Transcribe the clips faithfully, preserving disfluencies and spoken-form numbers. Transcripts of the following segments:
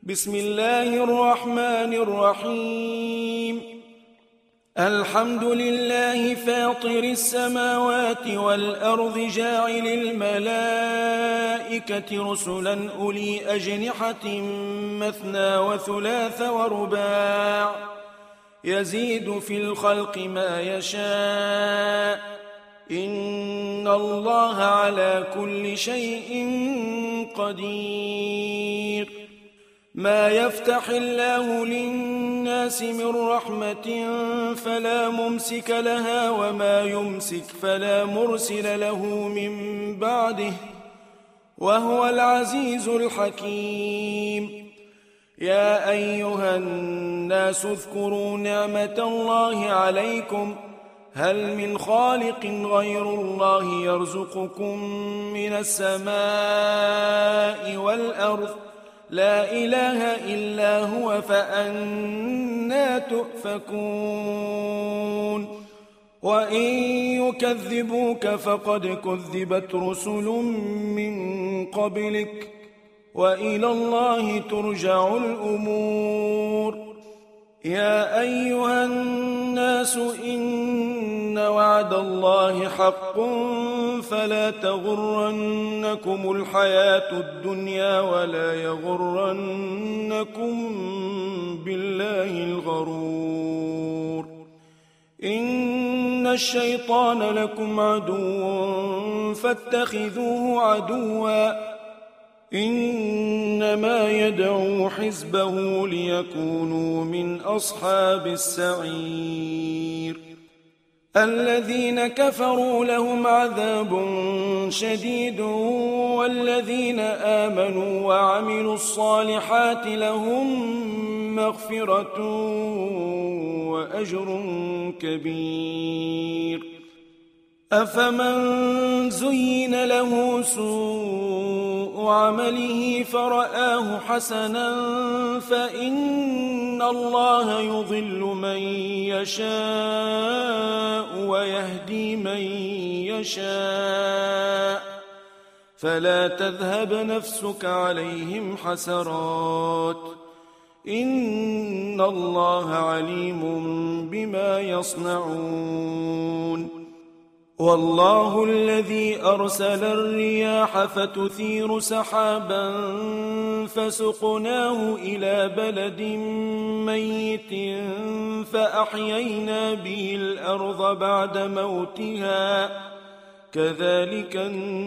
بسم الله الرحمن الرحيم الحمد لله فاطر السماوات والأرض جاعل الملائكة رسلا أولي أجنحة مثنى وثلاث ورباع يزيد في الخلق ما يشاء إن الله على كل شيء قدير ما يفتح الله للناس من رحمة فلا ممسك لها وما يمسك فلا مرسل له من بعده وهو العزيز الحكيم يا أيها الناس اذكروا نعمة الله عليكم هل من خالق غير الله يرزقكم من السماء والأرض لا إله إلا هو فأنى تؤفكون وإن يكذبوك فقد كذبت رسل من قبلك وإلى الله ترجع الأمور يا أيها الناس إن وعد الله حق فلا تغرنكم الحياة الدنيا ولا يغرنكم بالله الغرور إن الشيطان لكم عدو فاتخذوه عدوا إنما يدعو حزبه ليكونوا من أصحاب السعير الذين كفروا لهم عذاب شديد والذين آمنوا وعملوا الصالحات لهم مغفرة وأجر كبير أفمن زين له سوء عمله فرآه حسنا فإن الله يضل من يشاء ويهدي من يشاء فلا تذهب نفسك عليهم حسرات إن الله عليم بما يصنعون والله الذي أرسل الرياح فتثير سحابا فسقناه إلى بلد ميت فأحيينا به الأرض بعد موتها كذلك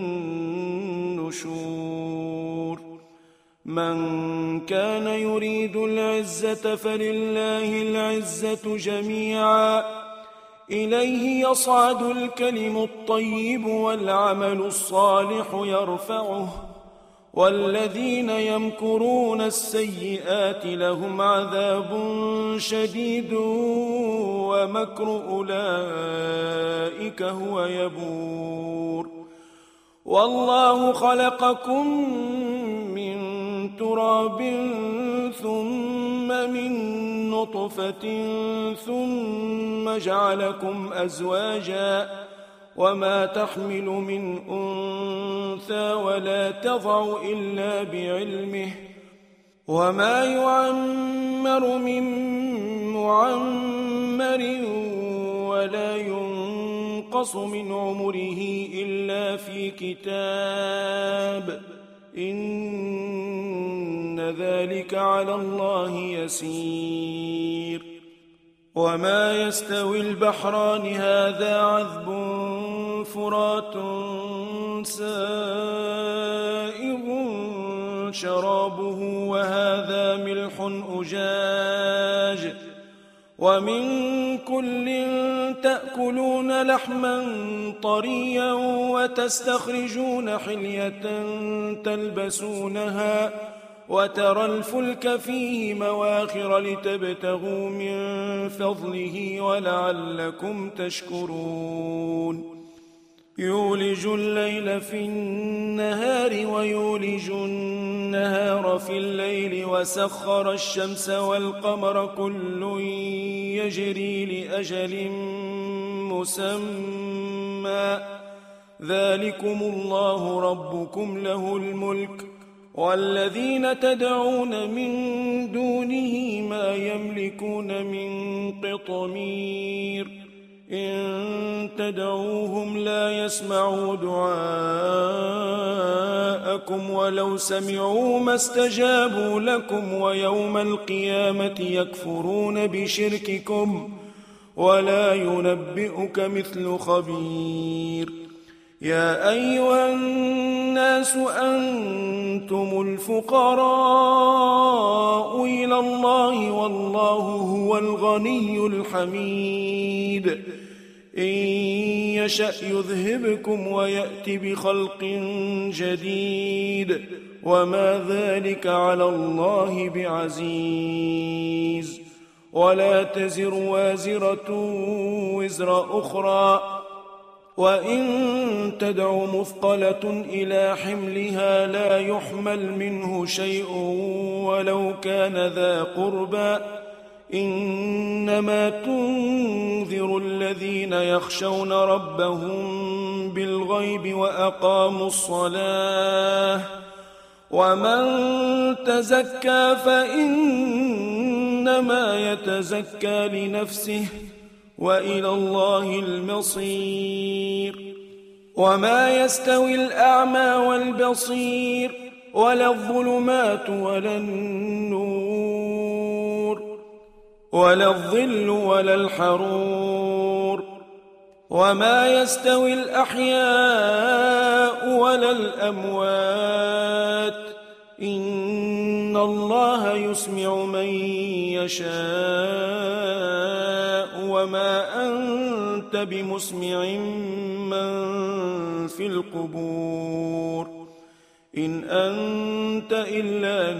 النشور من كان يريد العزة فلله العزة جميعا إليه يصعد الكلم الطيب والعمل الصالح يرفعه والذين يمكرون السيئات لهم عذاب شديد ومكر أولئك هو يبور والله خلقكم من تراب ثم من نطفة ثم جعلكم أزواجا وما تحمل من أنثى ولا تضع إلا بعلمه وما يعمر من معمر ولا ينقص من عمره إلا في كتاب إن ذلك على الله يسير وما يستوي البحران هذا عذب فرات سائغ شرابه وهذا ملح أجاج ومن كل تأكلون لحما طريا وتستخرجون حلية تلبسونها وترى الفلك فيه مواخر لتبتغوا من فضله ولعلكم تشكرون يولج الليل في النهار ويولج النهار في الليل وسخر الشمس والقمر كل يجري لأجل مسمى ذلكم الله ربكم له الملك والذين تدعون من دونه ما يملكون من قطمير إن تدعوهم لا يسمعوا دعاءكم ولو سمعوا ما استجابوا لكم ويوم القيامة يكفرون بشرككم ولا ينبئك مثل خبير. يا أيها الناس أنتم الفقراء إلى الله والله هو الغني الحميد إن يشأ يذهبكم ويأتي بخلق جديد وما ذلك على الله بعزيز. ولا تزر وازرة وزر أخرى وإن تدع مثقلة إلى حملها لا يحمل منه شيء ولو كان ذا قربى إنما تنذر الذين يخشون ربهم بالغيب وأقاموا الصلاة ومن تزكى فإنما يتزكى لنفسه وإلى الله المصير. وما يستوي الأعمى والبصير ولا الظلمات ولا النور ولا الظل ولا الحرور وما يستوي الأحياء ولا الأموات إن الله يسمع من يشاء وما أنت بمسمع من في القبور إن أنت إلا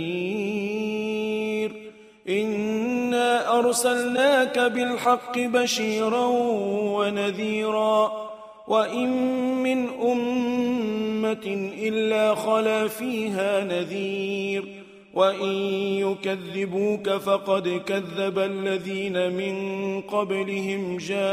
نذير إنا أرسلناك بالحق بشيرا ونذيرا وإن من أمة إلا خلا فيها نذير وإن يكذبوك فقد كذب الذين من قبلهم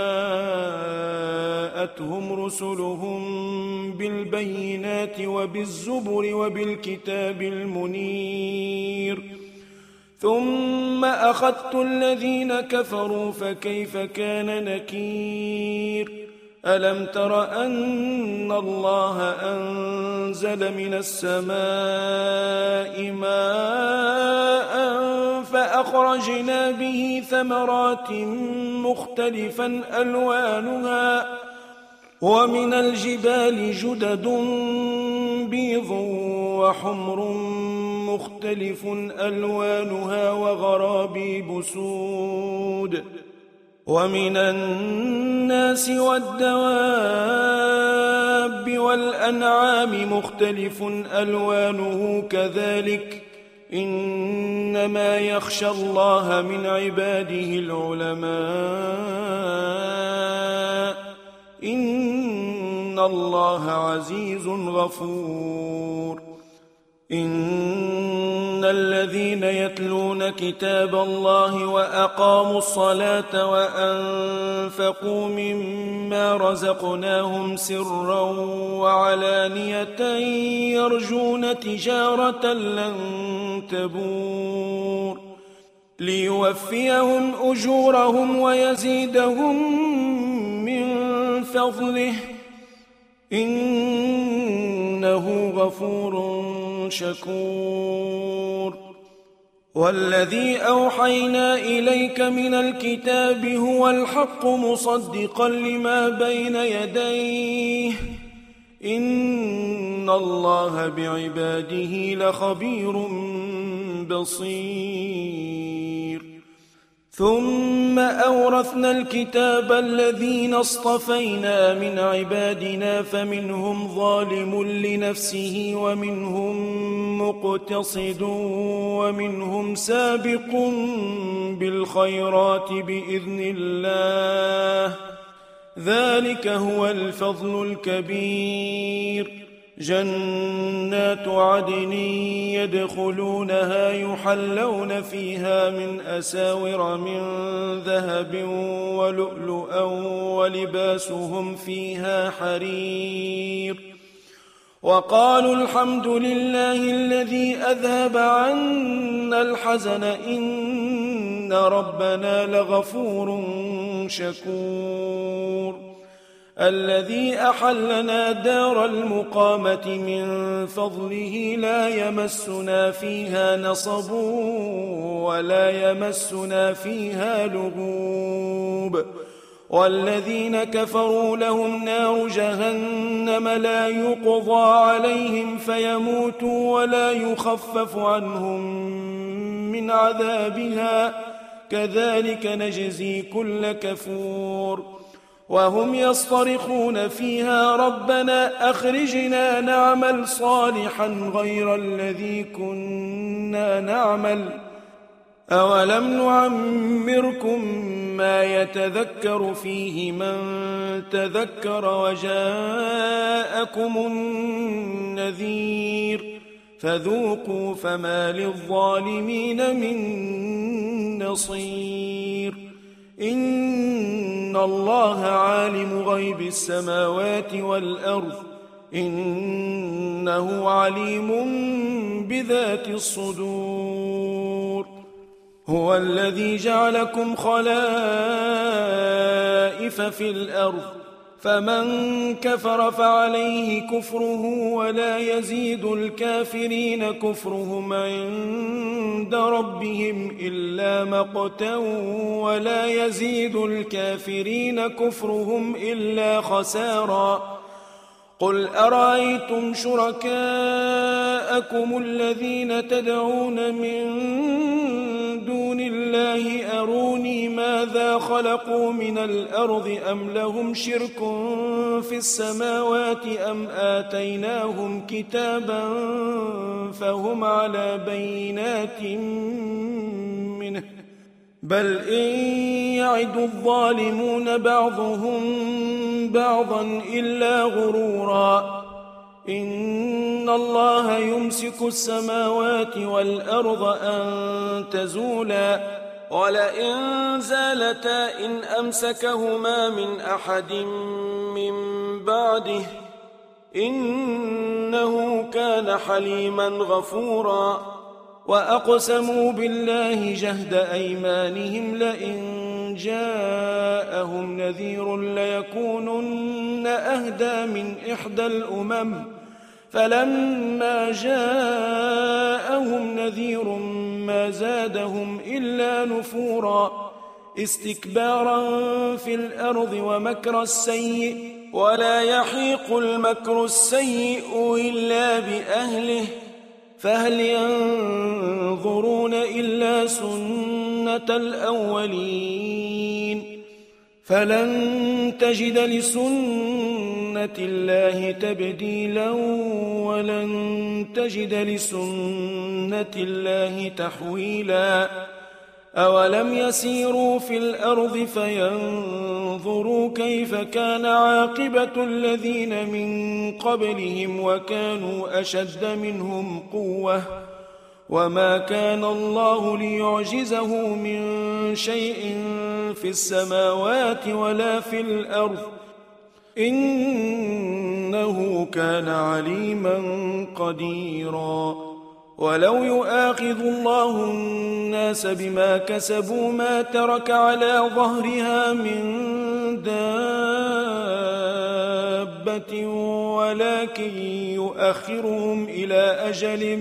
جاءتهم رسلهم بالبينات وبالزبر وبالكتاب المنير ثم أخذت الذين كفروا فكيف كان نكير. ألم تر أن الله أنزل من السماء ماء فأخرجنا به ثمرات مختلفا ألوانها ومن الجبال جدد بيض وحمر مختلف ألوانها وغرابيب سود ومن الناس والدواب والأنعام مختلف ألوانه كذلك إنما يخشى الله من عباده العلماء إن الله عزيز غفور. إن الذين يتلون كتاب الله وأقاموا الصلاة وأنفقوا مما رزقناهم سرا وعلانية يرجون تجارة لن تبور ليوفيهم أجورهم ويزيدهم من فضله إنه غفور شكور. والذي أوحينا إليك من الكتاب هو الحق مصدقا لما بين يديه إن الله بعباده لخبير بصير. ثم أورثنا الكتاب الذين اصطفينا من عبادنا فمنهم ظالم لنفسه ومنهم مقتصد ومنهم سابق بالخيرات بإذن الله ذلك هو الفضل الكبير. جنات عدن يدخلونها يحلون فيها من أساور من ذهب ولؤلؤا ولباسهم فيها حرير وقالوا الحمد لله الذي أذهب عنا الحزن إن ربنا لغفور شكور الذي أحلنا دار المقامة من فضله لا يمسنا فيها نصب ولا يمسنا فيها لغوب والذين كفروا لهم نار جهنم لا يقضى عليهم فيموتوا ولا يخفف عنهم من عذابها كذلك نجزي كل كفور وهم يصطرخون فيها ربنا أخرجنا نعمل صالحا غير الذي كنا نعمل أولم نعمركم ما يتذكر فيه من تذكر وجاءكم النذير فذوقوا فما للظالمين من نصير إن الله عالم غيب السماوات والأرض إنه عليم بذات الصدور هو الذي جعلكم خلائف في الأرض فمن كفر فعليه كفره ولا يزيد الكافرين كفرهم عند ربهم إلا مقتا ولا يزيد الكافرين كفرهم إلا خسارا قل أرأيتم شركاءكم الذين تدعون من دون الله أروني ماذا خلقوا من الأرض أم لهم شرك في السماوات أم آتيناهم كتابا فهم على بينات منه بل إن يعد الظالمون بعضهم بعضا إلا غرورا إن الله يمسك السماوات والأرض أن تزولا ولئن زالتا إن أمسكهما من أحد من بعده إنه كان حليما غفورا وأقسموا بالله جهد أيمانهم لئن جاءهم نذير ليكونن أهدى من إحدى الأمم فلما جاءهم نذير ما زادهم إلا نفورا استكبارا في الأرض ومكر السيء ولا يحيق المكر السيء إلا بأهله فهل ينظرون إلا سنة الأولين فلن تجد لسنة الله تبديلا ولن تجد لسنة الله تحويلا أولم يسيروا في الأرض فينظروا كيف كان عاقبة الذين من قبلهم وكانوا أشد منهم قوة وما كان الله ليعجزه من شيء في السماوات ولا في الأرض إنه كان عليما قديرا ولو يؤاخذ الله الناس بما كسبوا ما ترك على ظهرها من دابة ولكن يؤخرهم إلى أجل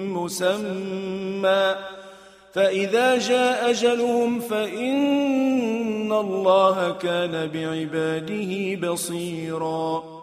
مسمى فإذا جاء أجلهم فإن الله كان بعباده بصيراً